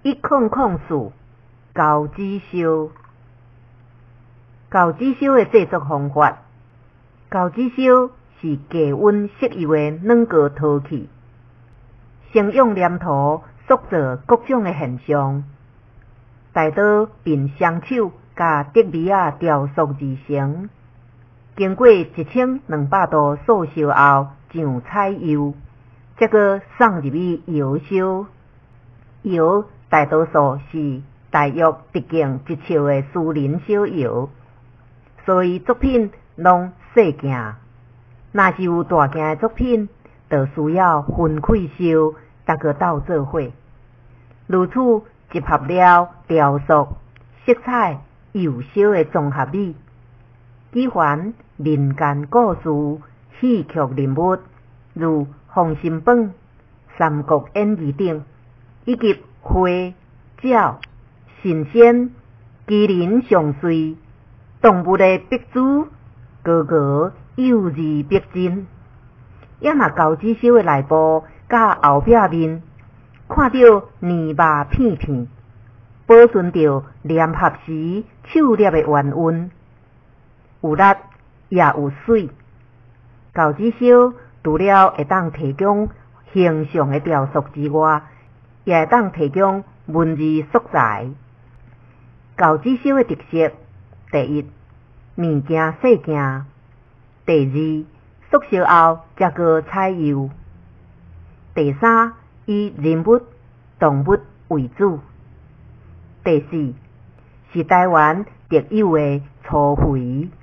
1004交子烧。交子烧的制作方法：交子烧是低温湿油的软膏陶器，先用黏土塑造各种的现象，待到并双手甲竹篾仔雕塑而成。经过1200度素烧后，上彩釉，再搁送入去窑烧。窑大多数是大约直径1尺的私人小窑，所以作品拢细件。若是有大件的作品，就需要分开烧，逐个斗做伙。如此集合了雕塑、色彩、釉烧的综合美，举凡民间故事、戏剧人物，如《封神榜》《三国演义》等，以及花、鸟、神仙、麒麟上水、动物的笔珠，个个幼儿逼真。也嘛交子烧的内部甲后壁面，看到黏肉片片，保存着粘合时手捏的原韵，有力也有水。交子烧除了会当提供形象的雕塑之外，也会当提供文字素材。交子烧的特色：第一，物件细件；第二，塑烧后才搁彩釉；第三，以人物、动物为主；第四，是台湾特有的粗肥。